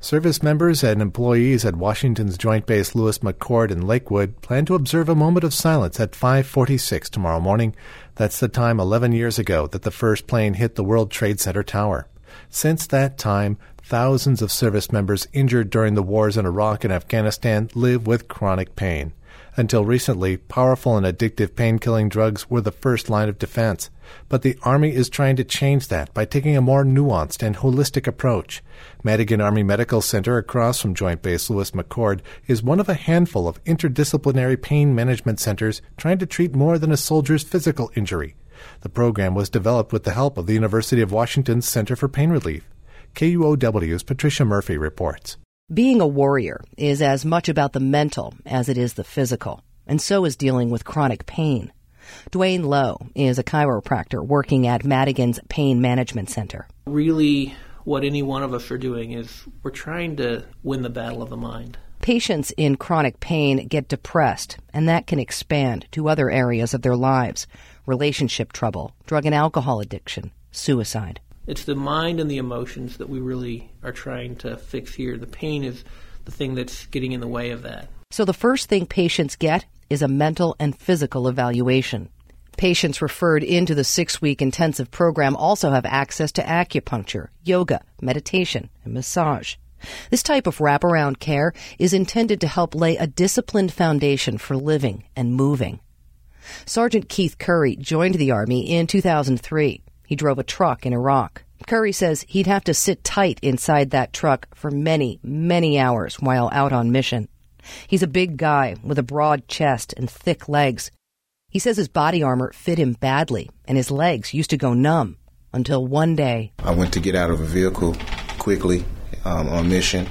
Service members and employees at Washington's Joint Base Lewis McChord in Lakewood plan to observe a moment of silence at 5:46 tomorrow morning. That's the time 11 years ago that the first plane hit the World Trade Center tower. Since that time, thousands of service members injured during the wars in Iraq and Afghanistan live with chronic pain. Until recently, powerful and addictive pain-killing drugs were the first line of defense. But the Army is trying to change that by taking a more nuanced and holistic approach. Madigan Army Medical Center, across from Joint Base Lewis McChord, is one of a handful of interdisciplinary pain management centers trying to treat more than a soldier's physical injury. The program was developed with the help of the University of Washington's Center for Pain Relief. KUOW's Patricia Murphy reports. Being a warrior is as much about the mental as it is the physical, and so is dealing with chronic pain. Dwayne Lowe is a chiropractor working at Madigan's Pain Management Center. Really, what any one of us are doing is we're trying to win the battle of the mind. Patients in chronic pain get depressed, and that can expand to other areas of their lives: relationship trouble, drug and alcohol addiction, suicide. It's the mind and the emotions that we really are trying to fix here. The pain is the thing that's getting in the way of that. So the first thing patients get is a mental and physical evaluation. Patients referred into the 6-week intensive program also have access to acupuncture, yoga, meditation, and massage. This type of wraparound care is intended to help lay a disciplined foundation for living and moving. Sergeant Keith Curry joined the Army in 2003. He drove a truck in Iraq. Curry says he'd have to sit tight inside that truck for many, many hours while out on mission. He's a big guy with a broad chest and thick legs. He says his body armor fit him badly, and his legs used to go numb until one day. I went to get out of a vehicle quickly on mission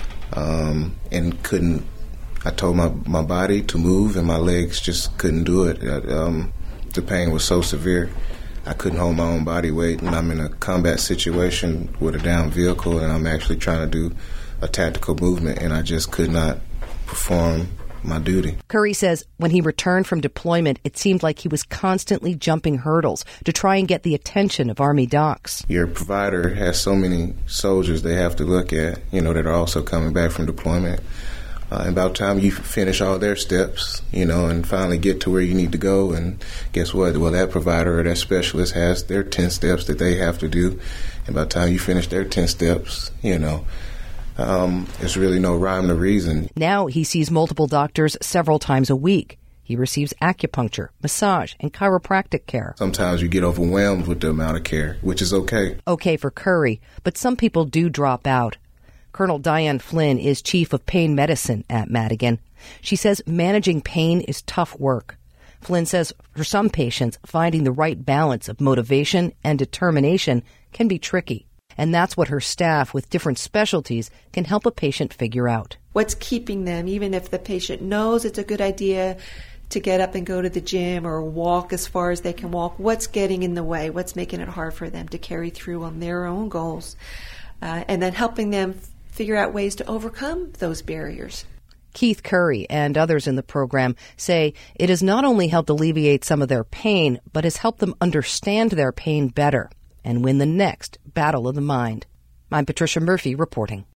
and couldn't. I told my body to move, and my legs just couldn't do it. The pain was so severe. I couldn't hold my own body weight, and I'm in a combat situation with a down vehicle, and I'm actually trying to do a tactical movement, and I just could not perform my duty. Curry says when he returned from deployment, it seemed like he was constantly jumping hurdles to try and get the attention of Army docs. Your provider has so many soldiers they have to look at, that are also coming back from deployment. About time you finish all their steps, and finally get to where you need to go. And guess what? Well, that provider or that specialist has their 10 steps that they have to do. And by the time you finish their 10 steps, there's really no rhyme or reason. Now he sees multiple doctors several times a week. He receives acupuncture, massage, and chiropractic care. Sometimes you get overwhelmed with the amount of care, which is okay. Okay for Curry, but some people do drop out. Colonel Diane Flynn is chief of pain medicine at Madigan. She says managing pain is tough work. Flynn says for some patients, finding the right balance of motivation and determination can be tricky. And that's what her staff with different specialties can help a patient figure out. What's keeping them, even if the patient knows it's a good idea to get up and go to the gym or walk as far as they can walk, what's getting in the way? What's making it hard for them to carry through on their own goals? And then helping them figure out ways to overcome those barriers. Keith Curry and others in the program say it has not only helped alleviate some of their pain, but has helped them understand their pain better and win the next battle of the mind. I'm Patricia Murphy reporting.